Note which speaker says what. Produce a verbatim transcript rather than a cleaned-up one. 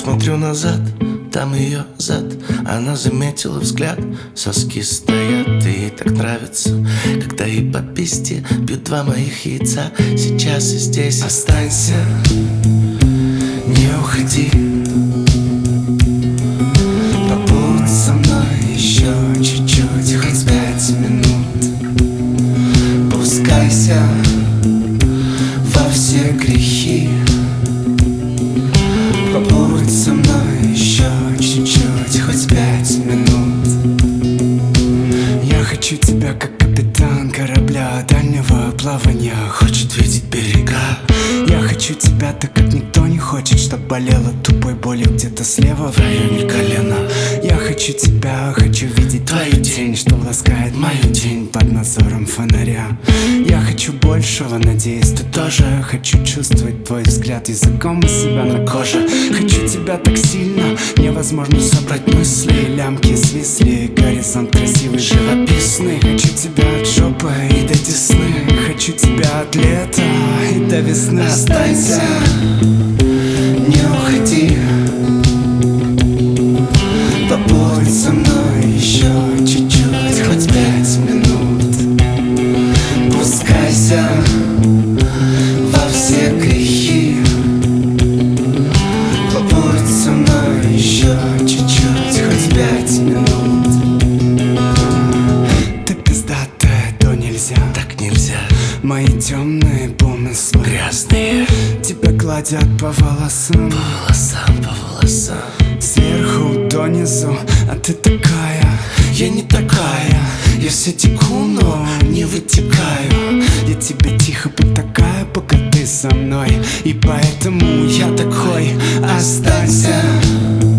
Speaker 1: смотрю назад, там ее зад. Она заметила взгляд, соски стоят. И ей так нравится, когда ей по пизде бьют два моих яйца. Сейчас и здесь останься, не уходи. Побудь со мной еще чуть-чуть, хоть пять минут. Пускайся во все грехи. Побудь со мной еще чуть-чуть, хоть пять минут. Я хочу тебя, как капитан корабля дальнего плавания хочет видеть берега. Я хочу тебя так, как никто не хочет, чтоб болела тупой болью где-то слева в районе колена. Я хочу тебя, хочу видеть твою тень, что ласкает мою тень под надзором фонаря. Я хочу большего, надеюсь, ты тоже. Хочу чувствовать твой взгляд языком у себя на коже. Хочу тебя так сильно, невозможно собрать мысли. Лямки свисли, горизонт красивый, живописный. Хочу тебя от жопы и до десны. Хочу тебя от лета и до весны. Останься, не уходи. Побудь со мной еще чуть-чуть, хоть пять минут. Пускайся во все грехи. Побудь со мной еще чуть-чуть, хоть пять минут. Ты пиздатая, то нельзя. Так нельзя. Мои темные помыслы грязные тебя гладят по волосам, по волосам, по волосам. Сверху донизу, а ты такая. Я не такая. Я все теку, но не вытекаю. Я тебе тихо потакаю, пока ты со мной. И поэтому я такой. Останься,